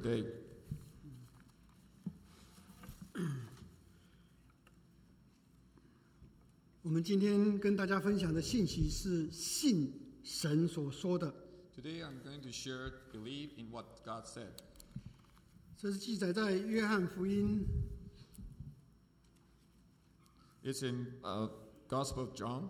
day. 我们今天跟大家分享的信息是信神所说的。 Today I'm going to share believe in what God said. 这是记载在约翰福音 It's in Gospel of John.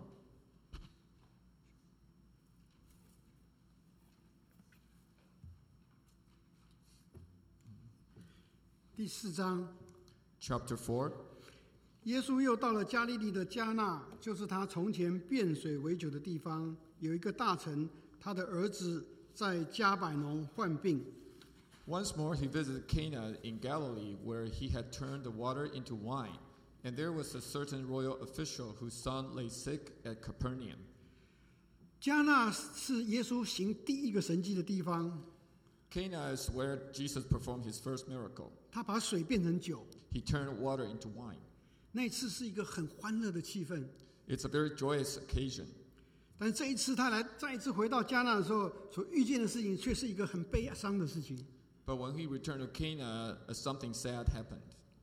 第4章。 Chapter 4. 耶稣又到了加利利的迦纳，就是他从前变水为酒的地方。有一个大臣，他的儿子在迦百农患病。 Once more he visited Cana in Galilee, where he had turned the water into wine. And there was a certain royal official whose son lay sick at Capernaum. 迦纳是耶稣行第一个神迹的地方。 Cana is where Jesus performed his first miracle. 他把水变成酒。 He turned water into wine. 那一次是一个很欢乐的气氛。 It's a very joyous occasion. 但这一次他再一次回到迦纳的时候，所遇见的事情却是一个很悲伤的事情。 But when he returned to Cana, something sad happened.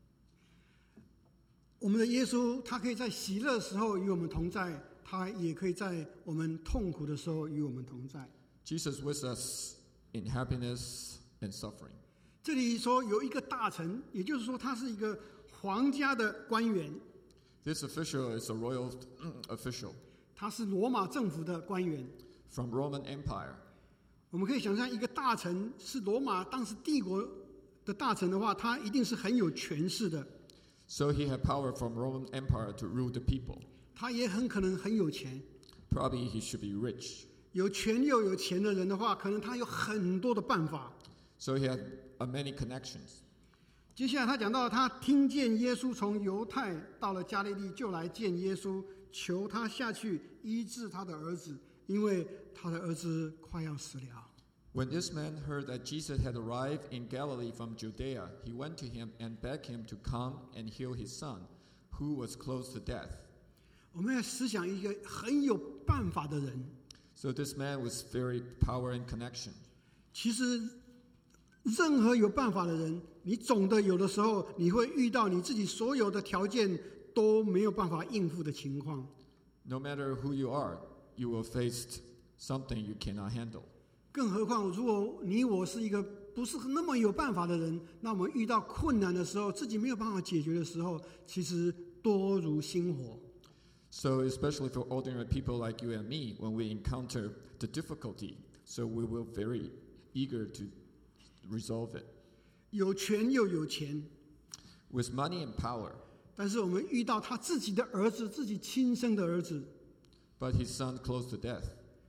我们的耶稣，他可以在喜乐的时候与我们同在，他也可以在我们痛苦的时候与我们同在。 Jesus with us in happiness and suffering. 这里说有一个大臣，也就是说他是一个皇家的官员。 This official is a royal official. 他是罗马政府的官员。 From Roman Empire. 我们可以想象，一个大臣是罗马当时帝国的大臣的话，他一定是很有权势的。 So he had power from Roman Empire to rule the people. 他也很可能很有钱。 Probably he should be rich. 有权又有钱的人的话，可能他有很多的办法。 So he had many connections. 接下来他讲到，他听见耶稣从犹太到了加利利，就来见耶稣，求他下去医治他的儿子，因为他的儿子快要死了。 When this man heard that Jesus had arrived in Galilee from Judea, he went to him and begged him to come and heal his son, who was close to death. 我们要思想一个很有办法的人。 So this man was very power and connection. 其实任何有办法的人，你总的有的时候你会遇到你自己所有的条件都没有办法应付的情况。 No matter who you are, you will face something you cannot handle. 更何况，如果你我是一个不是那么有办法的人，那我们遇到困难的时候，自己没有办法解决的时候，其实多如星火。 So especially for ordinary people like you and me, when we encounter the difficulty, so we will very eager to resolve it. 有权又有钱， With money and power, 但是我们遇到他自己的儿子，自己亲生的儿子， but his son close to death.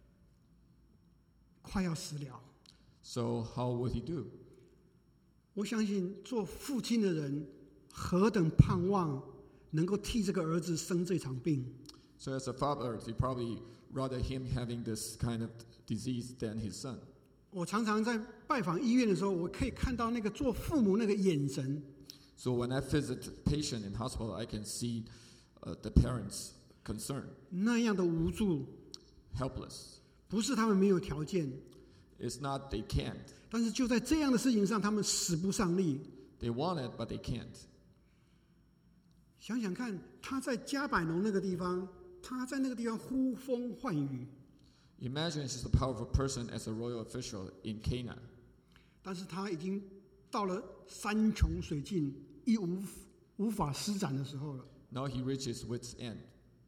快要死了。 So how would he do? 我相信做父亲的人何等盼望能够替这个儿子生这场病。 So as a father, he probably rather him having this kind of disease than his son. 我常常在拜访医院的时候，我可以看到那个做父母那个眼神。 So when I visit patient in hospital, I can see the parents' concern, 那样的无助， helpless. 不是他们没有条件， It's not they can't. 但是就在这样的事情上，他们使不上力。 They want it, but they can't. 想想看，他在迦百农那个地方，他在那个地方呼风唤雨， Imagine she's a powerful person as a royal official in Cana. 但是他已经到了山穷水尽、无法施展的时候了。 Now he reaches wit's end.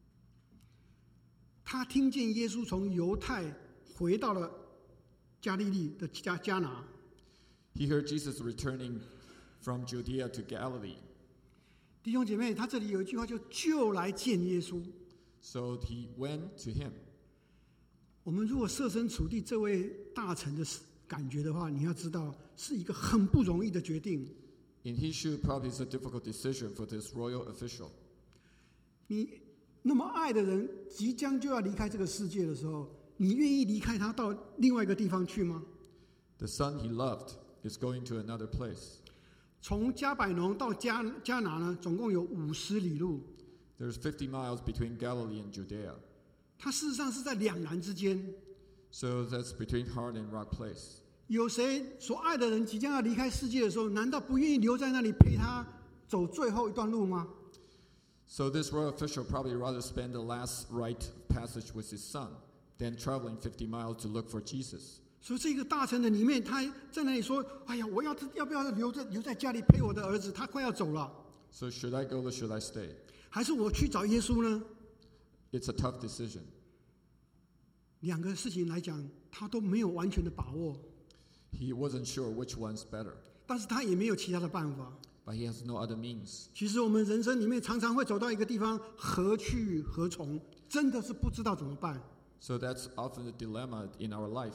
他听见耶稣从犹太回到了加利利的迦拿。 He heard Jesus returning from Judea to Galilee. 弟兄姐妹，他这里有一句话就来见耶稣。 So he went to him. 我们如果设身处地这位大臣的感觉的话，你要知道是一个很不容易的决定。 In his shoe, probably is a difficult decision for this royal official. 你那么爱的人即将就要离开这个世界的时候，你愿意离开他到另外一个地方去吗？ The son he loved is going to another place. 从迦百农到迦拿呢，总共有50里路。 There's 50 miles between Galilee and Judea. 它事实上是在两难之间。 So that's between hard and rock place. 有谁所爱的人即将要离开世界的时候，难道不愿意留在那里陪他走最后一段路吗？ So this royal official probably rather spend the last rite passage with his son than traveling 50 miles to look for Jesus. 所以这个大臣的里面，他在那里说：“哎呀，我要不要留在家里陪我的儿子？他快要走了， So should I go or should I stay? 还是我去找耶稣呢？” It's a tough decision. 两个事情来讲，他都没有完全的把握， He wasn't sure which one's better, 但是他也没有其他的办法。 but he has no other means. 其实我们人生里面常常会走到一个地方，何去何从，真的是不知道怎么办。 So that's often the dilemma in our life.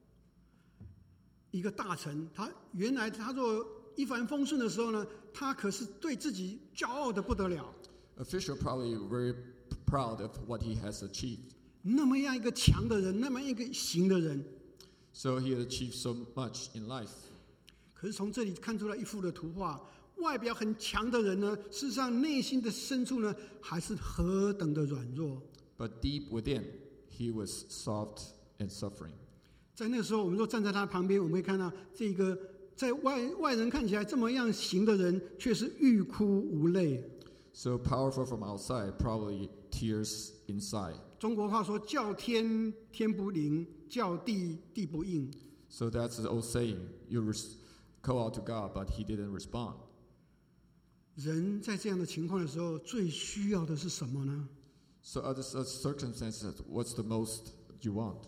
一个大臣，他原来他做一帆风顺的时候呢，他可是对自己骄傲的不得了。 Official probably very proud of what he has achieved. 那么样一个强的人，那么一个行的人， So he achieved so much in life. 可是从这里看出来一幅的图画，外表很强的人呢，事实上内心的深处呢，还是何等的软弱。 But deep within, he was soft and suffering. 在那个时候，我们说站在他旁边，我们会看到这个在外人看起来这么样行的人，却是欲哭无泪。 So powerful from outside, probably tears inside. 中国话说：“叫天天不灵，叫地地不应。” So that's the old saying. You call out to God, but he didn't respond. 人在这样的情况的时候，最需要的是什么呢？ So other such circumstances, what's the most you want?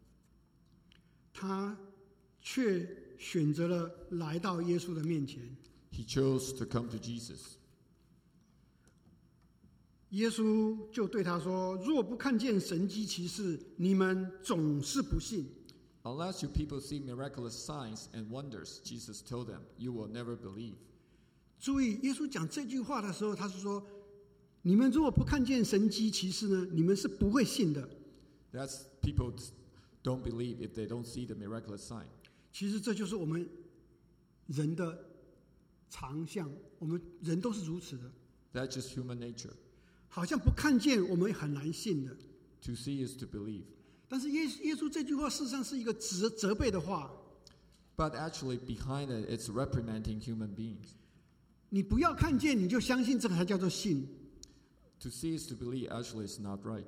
他却选择了来到耶稣的面前。 He chose to come to Jesus. 耶稣就对他说：“若不看见神迹奇事，你们总是不信。” Unless you people see miraculous signs and wonders, Jesus told them, you will never believe. 注意，耶稣讲这句话的时候，他是说：“你们如果不看见神迹奇事呢，你们是不会信的。” That's people don't believe if they don't see the miraculous sign. 其实这就是我们人的常象，我们人都是如此的。 That's just human nature. 好像不看见我们很难信的， To see is to believe. 但是耶稣这句话事实上是一个责备的话。 But actually behind it, it's reprimanding human beings. 你不要看见你就相信，这个才叫做信。 To see is to believe actually is not right.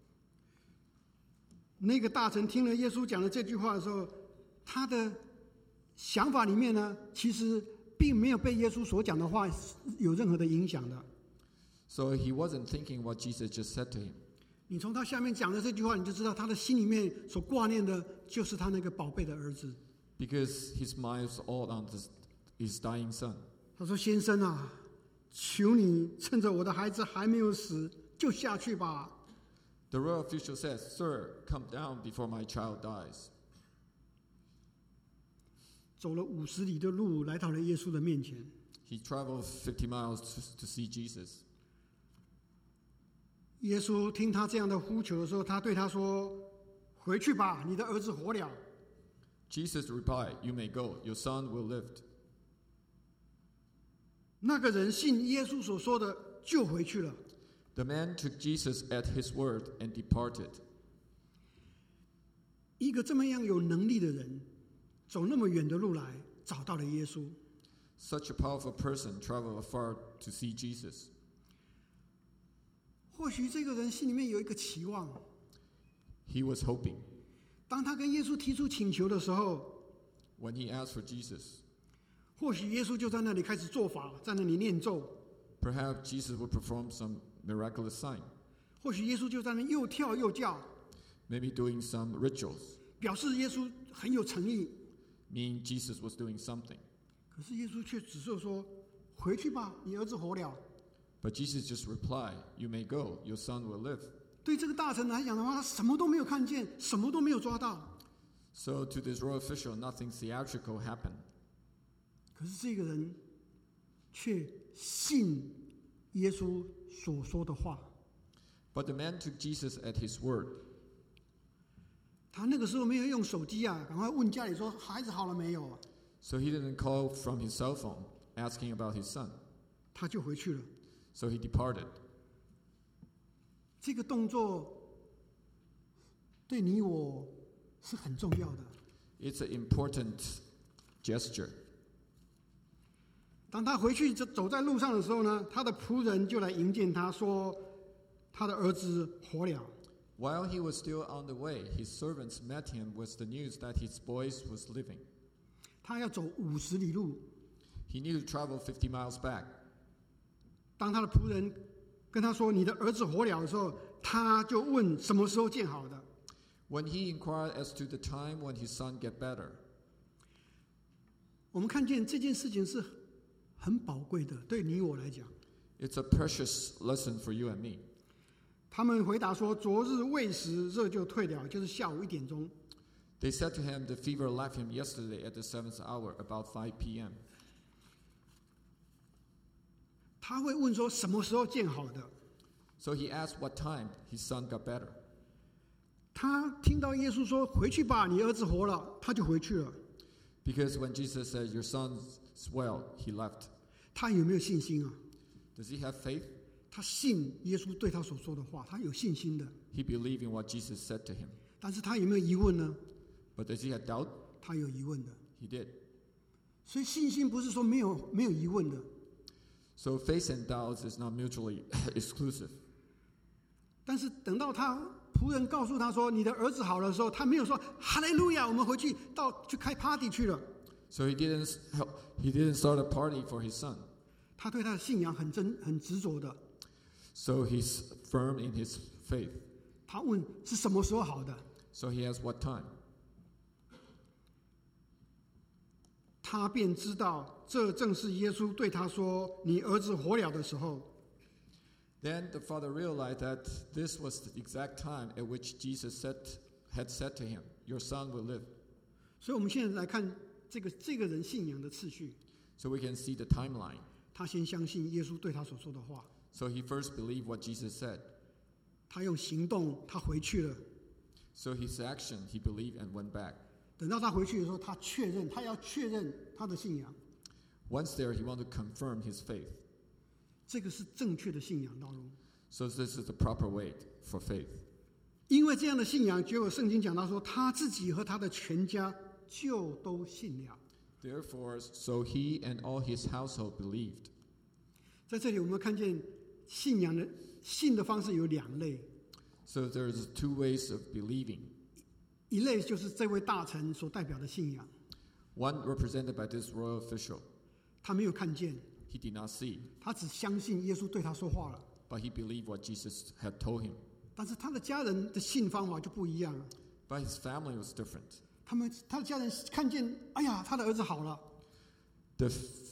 那个大臣听了耶稣讲的这句话的时候，他的想法里面呢，其实并没有被耶稣所讲的话有任何的影响的。 So he wasn't thinking what Jesus just said to him. 你从他下面讲的这句话，你就知道他的心里面所挂念的就是他那个宝贝的儿子。 Because his mind was all on his dying son. 他说：“先生啊，求你趁着我的孩子还没有死，就下去吧。” The royal official says, Sir, come down before my child dies. 走了50里的路，来到了耶稣的面前。 He traveled 50 miles to see Jesus. 耶稣听他这样的呼求的时候，他对他说：“回去吧，你的儿子活了。” Jesus replied, You may go, your son will live. 那个人信耶稣所说的，就回去了。 The man took Jesus at his word and departed. 一个这么样有能力的人，走那么远的路来，找到了耶稣。 Such a powerful person traveled afar to see Jesus. 或许这个人心里面有一个期望， He was hoping. 当他跟耶稣提出请求的时候， When he asked for Jesus, 或许耶稣就在那里开始做法，在那里念咒。 perhaps Jesus would perform some miraculous sign, 或许耶稣就在那又跳又叫， maybe doing some rituals, 表示耶稣很有诚意。 meaning Jesus was doing something. 可是耶稣却只是说：“回去吧，你儿子活了。” But Jesus just replied, You may go, your son will live. 对这个大臣来讲的话，他什么都没有看见，什么都没有抓到。 So to this royal official, nothing theatrical happened. 可是这个人却信耶稣所说的话。 But the man took Jesus at his word. 他那个时候没有用手机啊，赶快问家里说孩子好了没有啊， So he didn't call from his cell phone asking about his son. 他就回去了。 So he departed. 这个动作对你我是很重要的。 It's an important gesture. 当他回去走在路上的时候呢，他的仆人就来迎接他，说他的儿子活了。 While he was still on the way, his servants met him with the news that his boy was living. 他要走50里路。 He needed to travel 50 miles back. 当他的仆人跟他说你的儿子活了的时候，他就问什么时候见好的。 When he inquired as to the time when his son get better. 我们看见这件事情是很宝贵的，对你我来讲。 It's a precious lesson for you and me. 他们回答说：“昨日未时，热就退了，就是下午1点钟。” They said to him, "The fever left him yesterday at the 7th hour, about 5 p.m." 他会问说什么时候见好的？ So he asked what time his son got better. 他听到耶稣说：“回去吧，你儿子活了。”他就回去了。 Because when Jesus said, "Your son's well," he left. 他有没有信心啊？ Does he have faith? 他信耶稣对他所说的话，他有信心的。 He believed in what Jesus said to him. 但是他有没有疑问呢？ But does he have doubt? 他有疑问的。 He did. 所以信心不是说没有疑问的。 So faith and doubts is not mutually exclusive. 但是等到他仆人告诉他说你的儿子好了的时候，他没有说哈利路亚，我们回去去开 party 去了。 So he didn't start a party for his son. 他对他的信仰很执着的。 So he's firm in his faith. 他问是什么时候好的？ So he asked what time. 他便知道这正是耶稣对他说你儿子活了的时候。 Then the father realized that this was the exact time at which Jesus had said to him, "Your son will live." 所以我们现在来看这个人信仰的次序。 So we can see the timeline. 他先相信耶稣对他所说的话， So he first believed what Jesus said. 他用行动，他回去了。 So his action, he believed and went back. 等到他回去的时候，他要确认他的信仰。 Once there, he wanted to confirm his faith. 这个是正确的信仰道路。 So this is the proper way for faith. 因为这样的信仰，结果圣经讲到说，他自己和他的全家就都信了。 Therefore, so he and all his household believed. 在这里，我们看见信的方式有2类。 So there's 2 ways of believing. 一类就是这位大臣所代表的信仰， One represented by this royal official. 他没有看见， He did not see, 他只相信耶稣对他说话了。 but he believed what Jesus had told him. 但是他的家人的信方法就不一样了。 But his family was different. 他的家人看见，哎呀，他的儿子好了。 The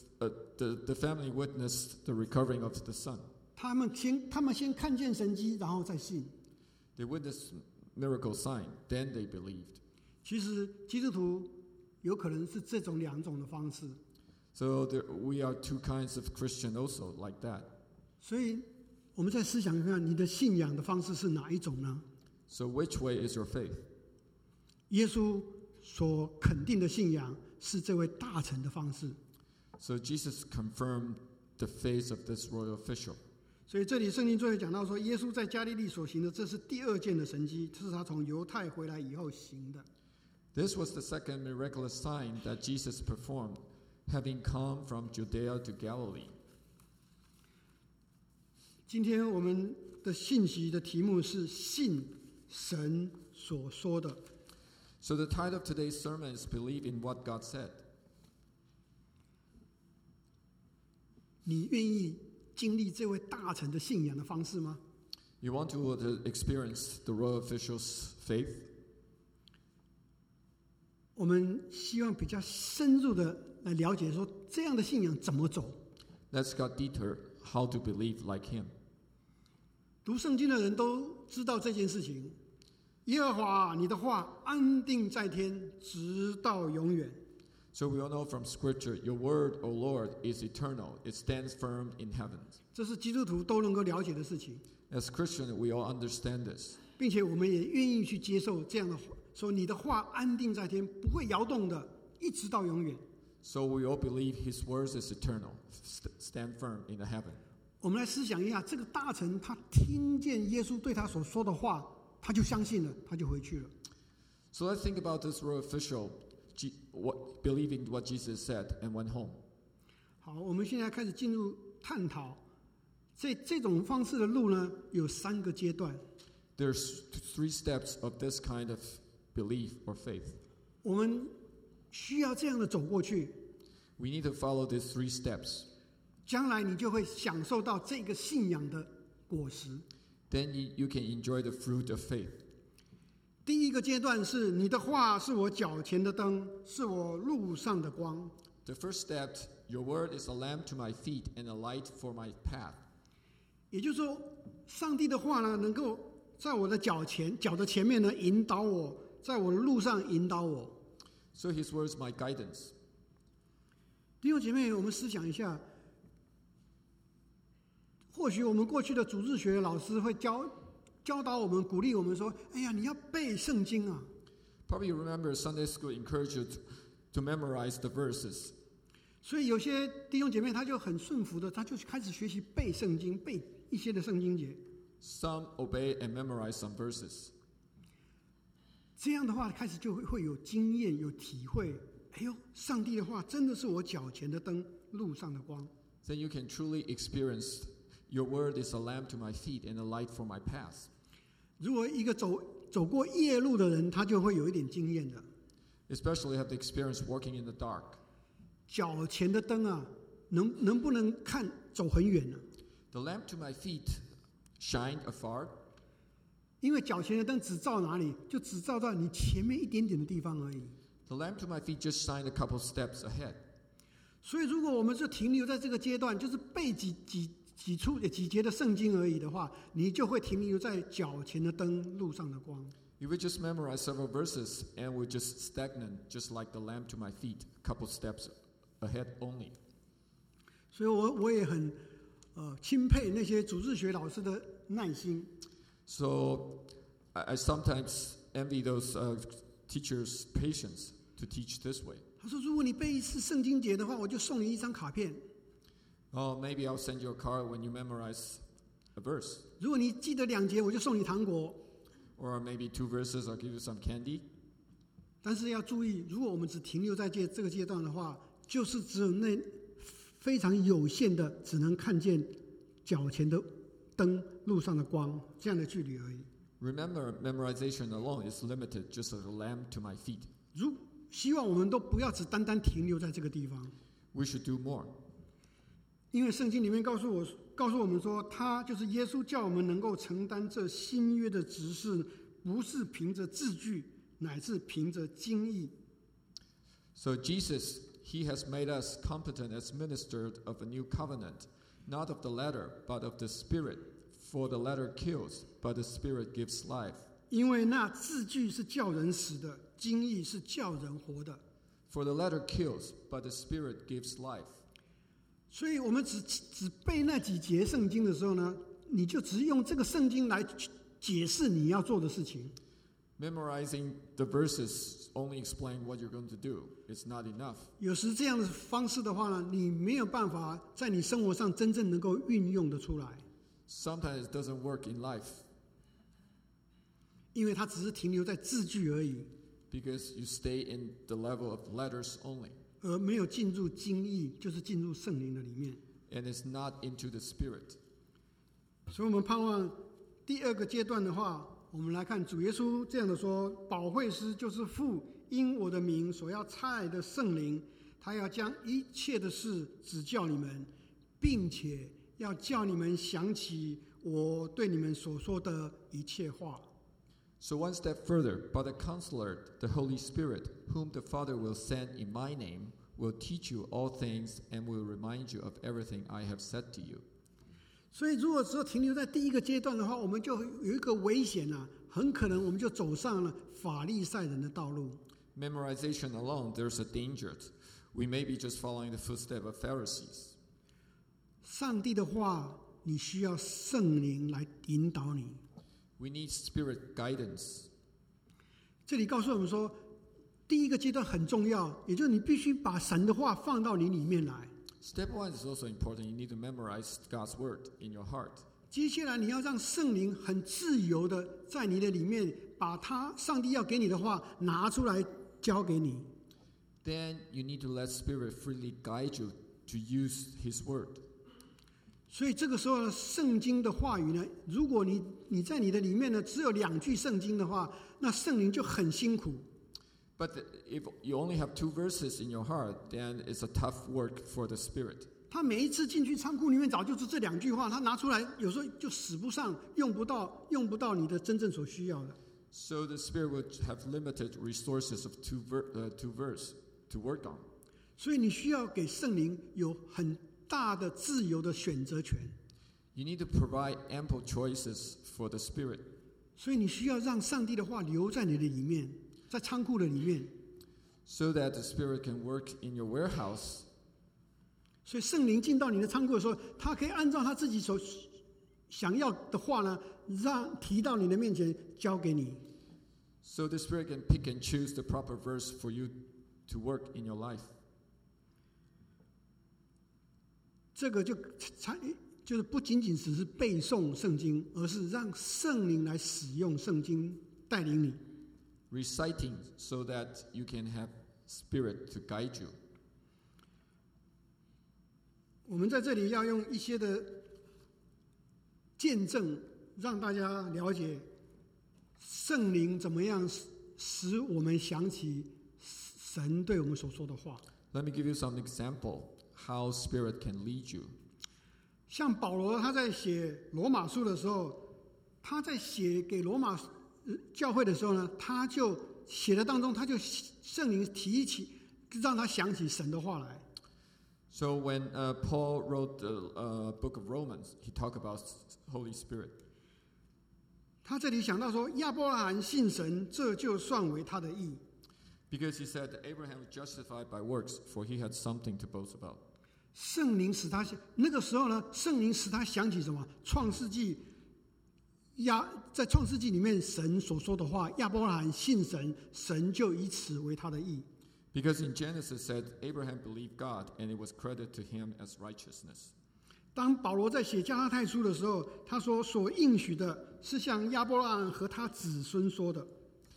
family witnessed the recovering of the son. 他们先看见神迹，然后再信。 They witnessed miracle sign, then they believed. 其实基督徒有可能是这种2种的方式。 So we are 2 kinds of Christian also like that. 所以我们再思想一下，你的信仰的方式是哪一种呢？ So which way is your faith? 耶稣所肯定的信仰是这位大臣的方式。 So Jesus confirmed the faith of this royal official. 所以这里圣经最后讲到说，耶稣在加利利所行的，这是第2件的神迹，这是他从犹太回来以后行的。 This was the second miraculous sign that Jesus performed, having come from Judea to Galilee. 今天我们的信息的题目是信神所说的。 So the title of today's sermon is Believe in what God said. 你愿意经历这位大臣的信仰的方式吗？ You want to experience the royal official's faith? 我们希望比较深入的来了解说，这样的信仰怎么走。 Let's go deeper how to believe like him. 读圣经的人都知道这件事情。耶和华，你的话安定在天，直到永远。 So we all know from Scripture, your word, O Lord, is eternal. It stands firm in heaven. 这是基督徒都能够了解的事情， As Christians, we all understand this. 并且我们也愿意去接受这样的话，说你的话安定在天，不会摇动的，一直到永远。 So we all believe his words is eternal, stand firm in the heaven. 我们来思想一下，这个大臣他听见耶稣对他所说的话，他就相信了，他就回去了。 So let's think about this royal official. believing what Jesus said, and went home. 好，我们现在开始进入探讨。这种方式的路呢，有3个阶段。 There's 3 steps of this kind of belief or faith. 我们需要这样的走过去。 We need to follow these 3 steps. 将来你就会享受到这个信仰的果实。 Then you can enjoy the fruit of faith. 第一个阶段是你的话是我脚前的灯，是我路上的光。 The first step, your word is a lamp to my feet and a light for my path. 也就是说，上帝的话呢，能够在我的脚的前面呢引导我，在我的路上引导我。 So his word is my guidance. 弟兄姐妹，我们思想一下，或许我们过去的主日学老师会教导我们，鼓励我们说：“哎呀，你要背圣经啊！” Probably you remember Sunday school encouraged you to memorize the verses. 所以有些弟兄姐妹他就很顺服的，他就开始学习背圣经，背一些的圣经节。 Some obey and memorize some verses. 这样的话，开始就会有经验、有体会。哎呦，上帝的话真的是我脚前的灯，路上的光。 Then you can truly experience your word is a lamp to my feet and a light for my path. 如果一个走过夜路的人，他就会有一点经验的。 Especially have the experience walking in the dark. 脚前的灯啊，能不能看走很远呢？ The lamp to my feet shine afar. 因为脚前的灯只照哪里，就只照到你前面一点点的地方而已。 The lamp to my feet just shine a couple steps ahead. 所以，如果我们就停留在这个阶段，就是背几节的圣经而已的话，你就会停留在脚前的灯，路上的光。 If we just memorize several verses and we're just stagnant, just like the lamp to my feet, a couple steps ahead only. 所以我也很钦佩那些主日学老师的耐心。 So I sometimes envy those teachers' patience to teach this way. 他说：“如果你背一次圣经节的话，我就送你一张卡片。 Oh, maybe I'll send you a card when you memorize a verse. 如果你记得2节，我就送你糖果。” Or maybe 2 verses, I'll give you some candy. 但是要注意，如果我们只停留在这个阶段的话，就是只有那非常有限的，只能看见脚前的灯、路上的光这样的距离而已。 Remember, memorization alone is limited, just as a lamp to my feet. 希望我们都不要只单单停留在这个地方。 We should do more. 因为圣经里面告诉我们说，他就是耶稣，叫我们能够承担这新约的职事，不是凭着字句，乃是凭着经意。 So Jesus, he has made us competent as ministers of a new covenant, not of the letter, but of the Spirit. For the letter kills, but the Spirit gives life. 因为那字句是叫人死的，经意是叫人活的。 For the letter kills, but the Spirit gives life. 所以我们只背那几节圣经的时候呢，你就只用这个圣经来解释你要做的事情。 Memorizing the verses only explain what you're going to do. It's not enough. 有时这样的方式的话呢，你没有办法在你生活上真正能够运用得出来。 Sometimes it doesn't work in life. 因为它只是停留在字句而已。 Because you stay in the level of letters only. 而没有进入经意，就是进入圣灵的里面。 And it's not into the Spirit. 所以我们盼望第2个阶段的话，我们来看主耶稣这样的说：保惠师就是父因我的名所要差来的圣灵，他要将一切的事指教你们，并且要叫你们想起我对你们所说的一切话。 So one step further, but the Counselor, the Holy Spirit, whom the Father will send in my name, will teach you all things and will remind you of everything I have said to you. 所以如果只有停留在第1个阶段的话，我们就有一个危险啊，很可能我们就走上了法利赛人的道路。 Memorization alone, there's a danger. We may be just following the footsteps of Pharisees. 上帝的话，你需要圣灵来引导你。 We need Spirit guidance. 这里告诉我们说，第1个阶段很重要，也就是你必须把神的话放到你里面来。 Step 1 is also important. You need to memorize God's word in your heart. 接下来你要让圣灵很自由的在你的里面，把上帝要给你的话拿出来教给你。 then you need to let Spirit freely guide you to use His word. 所以这个时候呢，圣经的话语呢，如果你在你的里面呢只有2句圣经的话，那圣灵就很辛苦。 But if you only have 2 verses in your heart, then it's a tough work for the Spirit. 他每一次进去仓库里面找，就是这2句话，他拿出来，有时候就使不上，用不到你的真正所需要的。 So the Spirit would have limited resources of 2 verse to work on. 所以你需要给圣灵有很大的自由的选择权。 You need to provide ample choices for the Spirit. 所以你需要让上帝的话留在你的里面，在仓库的里面。 So that the Spirit can work in your warehouse. 所以圣灵进到你的仓库的时候，他可以按照他自己所想要的话呢，提到你的面前，交给你。 So the Spirit can pick and choose the proper verse for you to work in your life. 这个就是不仅仅只是背诵圣经，而是让圣灵来使用圣经带领你。 Reciting so that you can have Spirit to guide you. 我们在这里要用一些的见证，让大家了解圣灵怎么样使我们想起神对我们所说的话。 Let me give you some example how Spirit can lead you. 像保罗他在写罗马书的时候，他在写给罗马教会的时候呢，他就写的当中，他就圣灵提起，让他想起神的话来。 So when Paul wrote the book of Romans, he talked about Holy Spirit. 他这里想到说，亚伯拉罕信神，这就算为他的义。 Because he said that Abraham was justified by works, for he had something to boast about. 圣灵使他那个时候呢，圣灵使他想起什么？创世纪在创世纪里面神所说的话，亚伯拉罕信神，神就以此为他的义。 Because in Genesis said Abraham believed God, and it was credited to him as righteousness. 当保罗在写加拉太书的时候，他说所应许的是向亚伯拉罕和他子孙说的。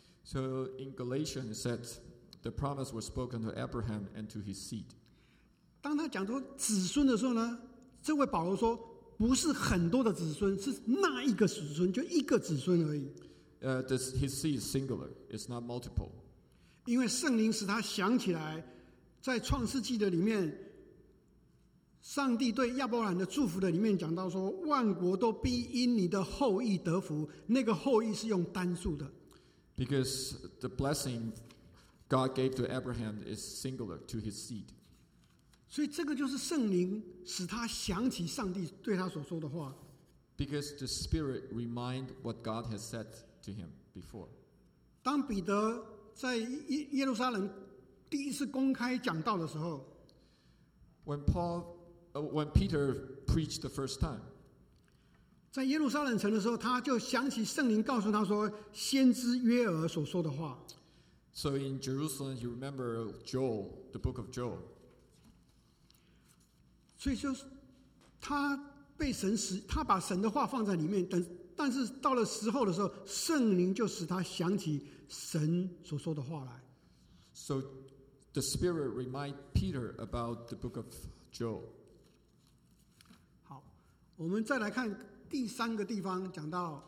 So in Galatians it said the promise was spoken to Abraham and to his seed. 当他讲说子孙的时候呢，这位保罗说不是很多的子孙，是那一个子孙，就一个子孙而已。 His seed is singular; it's not multiple. 因为圣灵使他想起来，在创世纪的里面，上帝对亚伯拉罕的祝福的里面讲到说，万国都必因你的后裔得福。那个后裔是用单数的。 Because the blessing God gave to Abraham is singular to his seed. 所以这个就是圣灵使他想起上帝对他所说的话。 Because the Spirit remind what God has said to him before. 当彼得在耶路撒冷第一次公开讲道的时候， When Peter preached the first time, 在耶路撒冷城的时候，他就想起圣灵告诉他说，先知约珥所说的话。 so in Jerusalem, you remember Joel, the book of Joel. 所以就是他被神使，他把神的话放在里面，但是到了时候的时候，圣灵就使他想起神所说的话来。 So the Spirit remind Peter about the book of Joel. 好，我们再来看第3个地方，讲到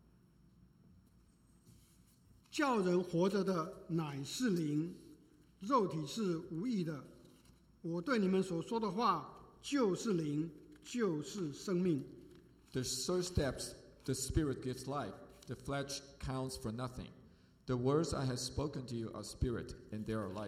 叫人活着的乃是灵，肉体是无益的。我对你们所说的话就是灵，就是生命。 The third steps, the Spirit gives life. The flesh counts for nothing. The words I have spoken to you are spirit, and they are life.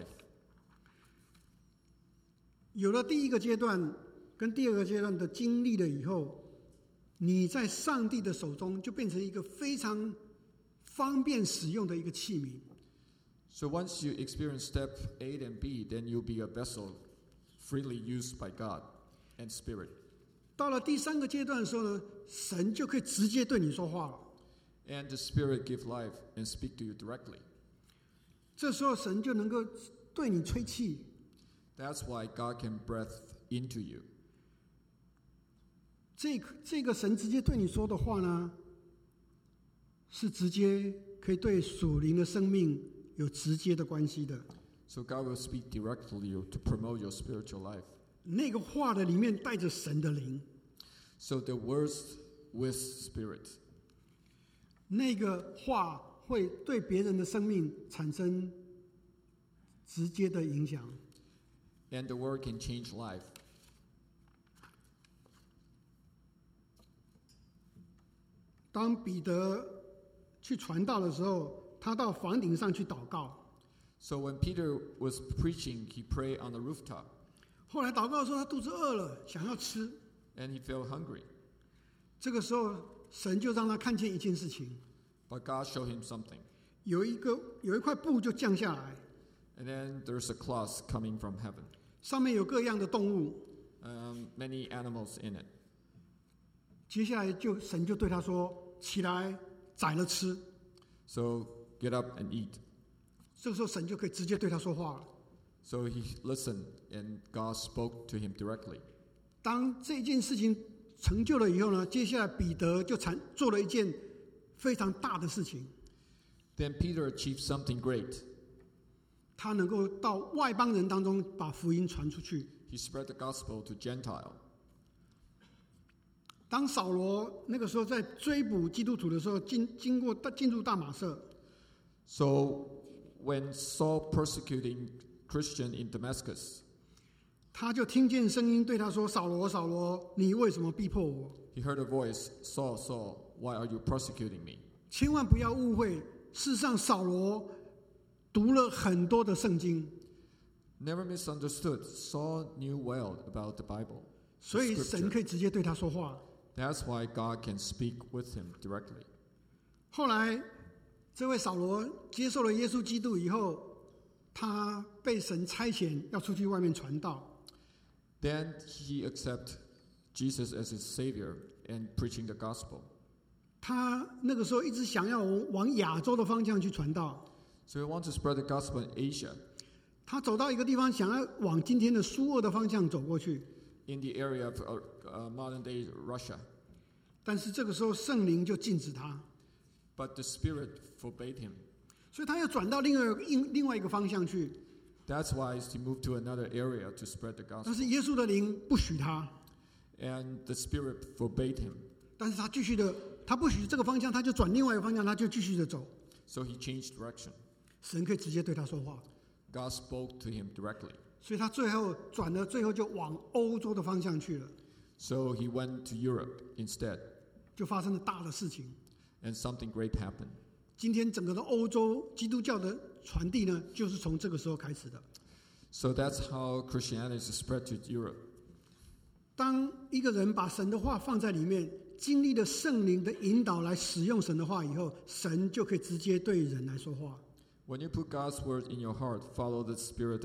有了第1个阶段跟第2个阶段的经历了以后，你在上帝的手中就变成一个非常方便使用的一个器皿。 So once you experience step A and B, then you'll be a vessel freely used by God and Spirit. 到了第3个阶段的时候呢，神就可以直接对你说话了。 And the Spirit gives life and speak to you directly. 这时候神就能够对你吹气。 That's why God can breathe into you. 这个神直接对你说的话呢，是直接可以对属灵的生命有直接的关系的。 So God will speak directly to you to promote your spiritual life. 那个话的里面带着神的灵， So the words with spirit. 那个话会对别人的生命产生直接的影响。 And the word can change life. 当彼得去传道的时候，他到房顶上去祷告。 So when Peter was preaching, he prayed on the rooftop. 后来祷告的时候，他肚子饿了，想要吃。 And he felt hungry. 这个时候，神就让他看见一件事情： But God showed him something. 有一块布就降下来， And then there's a cloth coming from heaven. 上面有各样的动物。 Many animals in it. 接下来神就对他说：“起来，宰了吃。” So get up and eat. 这个时候，神就可以直接对他说话了。 So he listened, and God spoke to him directly. 当这件事情成就了以后呢，接下来彼得就做了一件非常大的事情， Then Peter achieved something great. 他能够到外邦人当中把福音传出去。 He spread the gospel to Gentile. 当扫罗那个时候在追捕基督徒的时候，进入大马色， So when Saul persecuting Christian in Damascus, 他就听见声音对他说：“扫罗，扫罗，你为什么逼迫我？” he heard a voice, Saul, Saul, why are you persecuting me? 千万不要误会，事实上扫罗读了很多的圣经， Never misunderstood. Saul knew well about the Bible. 所以 the 神 scripture. 可以直接对他说话。 That's why God can speak with him directly. 后来，这位扫罗接受了耶稣基督以后，他被神差遣要出去外面传道。 Then he accepted Jesus as his Savior and preaching the gospel. 他那个时候一直想要往亚洲的方向去传道。 So he wants to spread the gospel in Asia, 他走到一个地方，想要往今天的苏俄的方向走过去， in the area of modern-day Russia. 但是这个时候圣灵就禁止他， But the Spirit forbade him. 所以他要转到另外一个方向去。 That's why he moved to another area to spread the 但 gospel. 是耶稣的灵不许他， And the Spirit forbade him. 但是他不许这个方向，他就转另外一个方向，他就继续的走。 So he changed direction. 神可以直接对他说话， God spoke to him directly. 所以他最后就往欧洲的方向去了， So he went to Europe instead, 就发生了大的事情。 and something great happened. 今天整个的欧洲基督教的传递呢，就是从这个时候开始的。 So that's how Christianity is spread to Europe. 当一个人把神的话放在里面，经历了圣灵的引导来使用神的话以后，神就可以直接对人来说话。 When you put God's word in your heart, follow the Spirit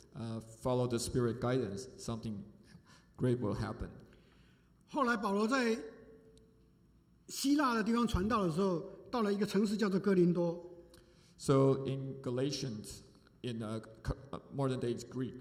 guidance, something great will happen. 后来保罗在希腊的地方传道的时候，到了一个城市叫做哥林多。 So in Galatians, in modern-day Greek,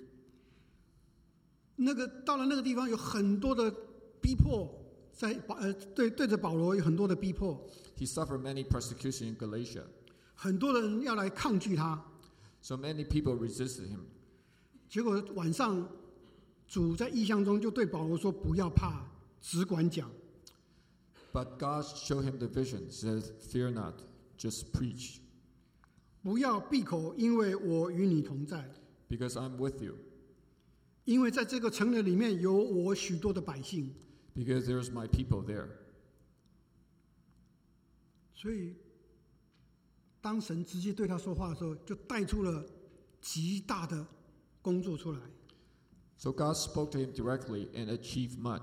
到了那个地方有很多的逼迫，对着保罗有很多的逼迫， he suffered many persecution in Galatia. 很多人要来抗拒他。 So many people resisted him. 结果晚上主在异象中就对保罗说：“不要怕，只管讲。” But God showed him the vision, said, "Fear not, just preach, 不要闭口，因为我与你同在。 because I'm with you, 因为在这个城里面有我许多的百姓， because there's my people there." 所以当神直接对他说话的时候，就带出了极大的工作出来。 So God spoke to him directly and achieved much.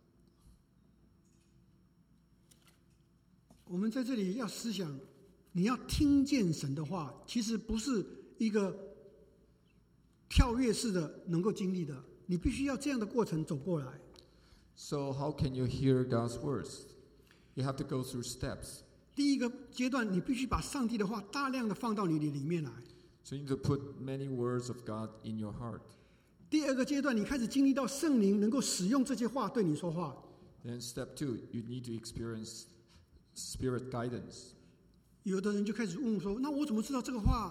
我们在这里要思想，你要听见神的话，其实不是一个跳跃式的能够经历的，你必须要这样的过程走过来。 So how can you hear God's words? You have to go through steps. 第一个阶段，你必须把上帝的话大量的放到你的里面来。 So you need to put many words of God in your heart. 第二个阶段，你开始经历到圣灵能够使用这些话对你说话。 Then step 2, you need to experience Spirit guidance. 有的人就开始问我说：“那我怎么知道这个话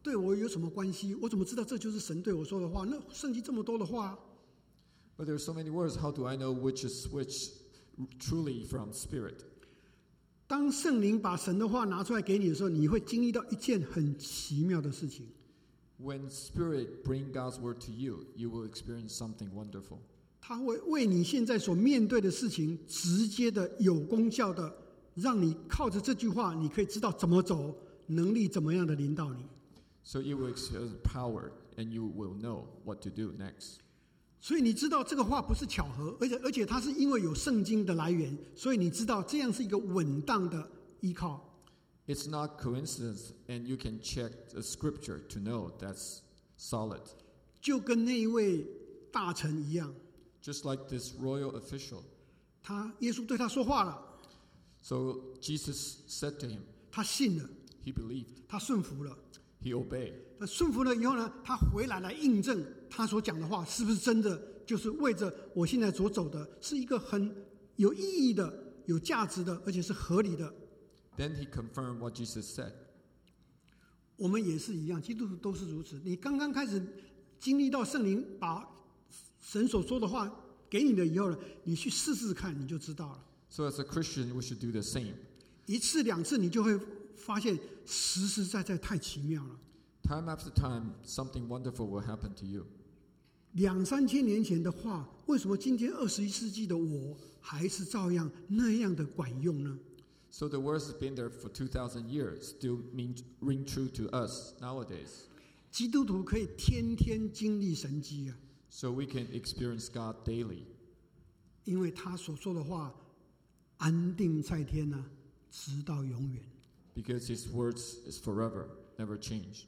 对我有什么关系？我怎么知道这就是神对我说的话？那圣经这么多的话。 But there are so many words. How do I know which is which truly from Spirit? 当圣灵把神的话拿出来给你的时候，你会经历到一件很奇妙的事情。 When Spirit bring God's word to you, you will experience something wonderful. 他会为你现在所面对的事情直接的有功效的，让你靠着这句话，你可以知道怎么走，能力怎么样的临到你。 So you will experience power, and you will know what to do next. 所以你知道这个话不是巧合，而且它是因为有圣经的来源，所以你知道这样是一个稳当的依靠。 It's not coincidence, and you can check the scripture to know that's solid. 就跟那一位大臣一样， Just like this royal official. 耶稣对他说话了， So Jesus said to him, 他信了， he believed, 他顺服了。 he obeyed. 那顺服了以后呢，他回来印证他所讲的话是不是真的，就是为着我现在所走的是一个很有意义的、有价值的，而且是合理的。 Then he confirmed what Jesus said. 我们也是一样，基督徒都是如此。你刚刚开始经历到圣灵把神所说的话给你了以后呢，你去试试看，你就知道了。 So as a Christian, we should do the same. 一次两次，你就会发现实实在在太奇妙了。 Time after time, something wonderful will happen to you. 2、3千年前的话，为什么今天21世纪的我还是照样那样的管用呢？ So the words have been there for 2,000 years, still ring true to us nowadays. 基督徒可以天天经历神迹啊， So we can experience God daily. 因为他所说的话安定在天啊，直到永远。 Because his words is forever, never change.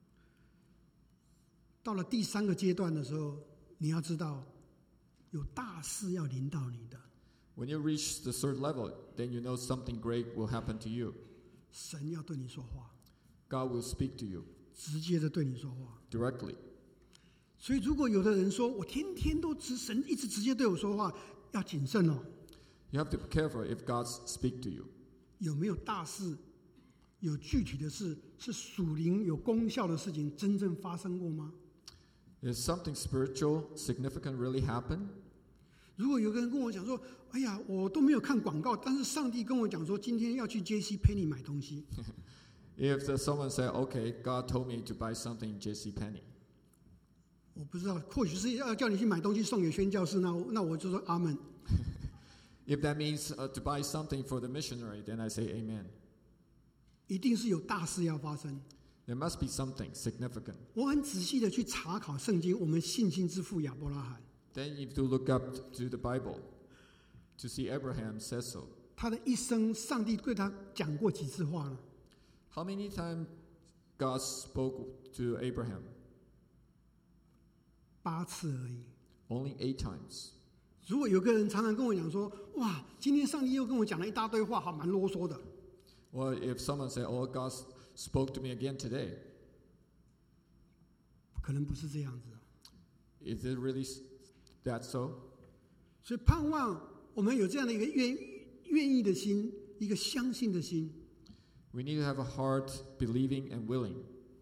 到了第3个阶段的时候，你要知道，有大事要临到你的。 When you reach the third level, then you know something great will happen to you. 神要对你说话， God will speak to you 直接的对你说话。 directly. 所以，如果有的人说我天天都神一直直接对我说话，要谨慎哦。 You have to be careful if God speak to you. 有没有大事？有具体的事，是属灵有功效的事情，真正发生过吗？ Is something spiritual, significant really happen? 如果有个人跟我讲说：“哎呀，我都没有看广告，但是上帝跟我讲说，今天要去 JC Penney 买东西。” If someone said, okay, God told me to buy something in JCPenney. 我不知道，或许是要叫你去买东西送给宣教士，那我就说阿门。 If that means to buy something for the missionary, then I say amen. 一定是有大事要发生。 There must be something significant. 我很仔细的去查考圣经，我们信心之父亚伯拉罕， Then you have to look up to the Bible to see Abraham says so. 他的一生，上帝对他讲过几次话呢？ How many times God spoke to Abraham? 8次而已。 Only 8 times. 如果有个人常常跟我讲说：“哇，今天上帝又跟我讲了一大堆话，好蛮啰嗦的。” Or if someone said, oh, God spoke to me again today. 可能不是这样子。 Is it really that so? 所以盼望我们有这样的一个愿意的心，一个相信的心。 We need to have a heart believing and willing.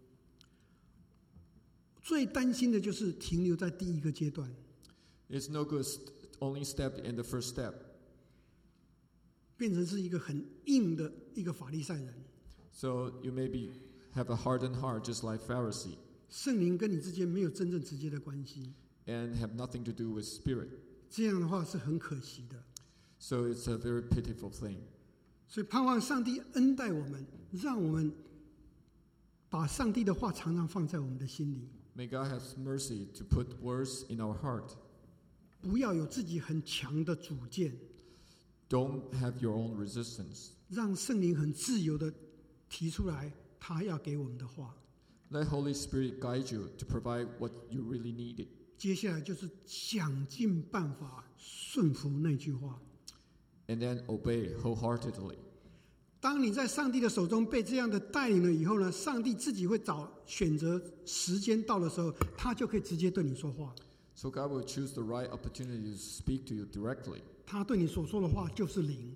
最担心的就是停留在第1个阶段， It's no good only step in the first step. 变成是一个很硬的一个法利赛人。 So you maybe have a hardened heart just like Pharisee 圣灵跟你之间没有真正直接的关系， and have nothing to do with spirit. 这样的话是很可惜的。 So it's a very pitiful thing. 所以盼望上帝恩待我们，让我们把上帝的话常常放在我们的心里， May God have mercy to put words in our heart. 不要有自己很强的主见， Don't have your own resistance. 让圣灵很自由的提出来他要给我们的话。 Let Holy Spirit guide you to provide what you really needed. 接下来就是想尽办法顺服那句话。 And then obey wholeheartedly. 当你在上帝的手中被这样的带领了以后呢，上帝自己会选择时间到的时候，他就可以直接对你说话。 So God will choose the right opportunity to speak to you directly. 他对你所说的话就是灵，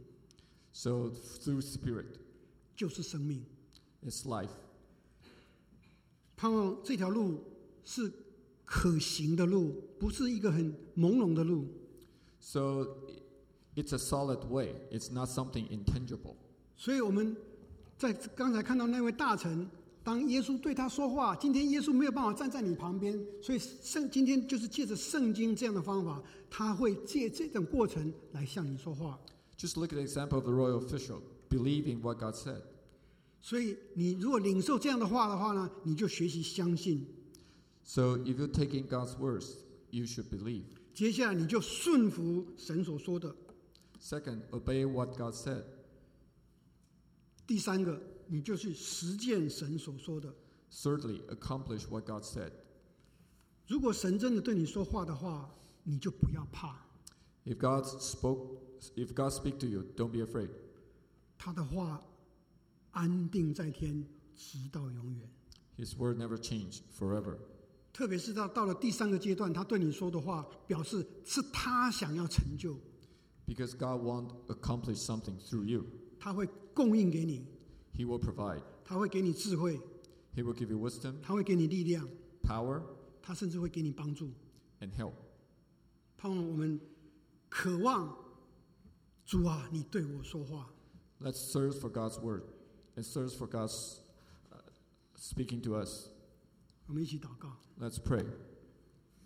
So through Spirit, 就是生命。 it's life. 盼望这条路是可行的路，不是一个很朦胧的路。 So it's a solid way. It's not something intangible. 所以我们在刚才看到那位大臣，当耶稣对他说话，今天耶稣没有办法站在你旁边，所以今天就是借着圣经这样的方法，他会借这种过程来向你说话。 Just look at the example of the royal official, believing what God said. 所以你如果领受这样的话的话呢，你就学习相信。 So if you take in God's words, you should believe. 接下来你就顺服神所说的。 Second, obey what God said. 第三个，你就去实践神所说的。 Thirdly, accomplish what God said. 如果神真的对你说话的话，你就不要怕。 If God speak to you, don't be afraid. 他的话安定在天，直到永远。 His word never change forever. 特别是到了第三个阶段，他对你说的话，表示是他想要成就。 Because God wants to accomplish something through you. 他会供应给你， He will provide. 他会给你智慧， He will give you wisdom, 他会给你力量， power, 他甚至会给你帮助。 and help. 盼望我们渴望主啊，你对我说话。 Let's search for God's word and search for God's speaking to us. 我们一起祷告。 Let's pray.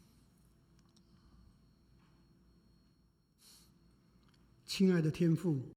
亲爱的天父，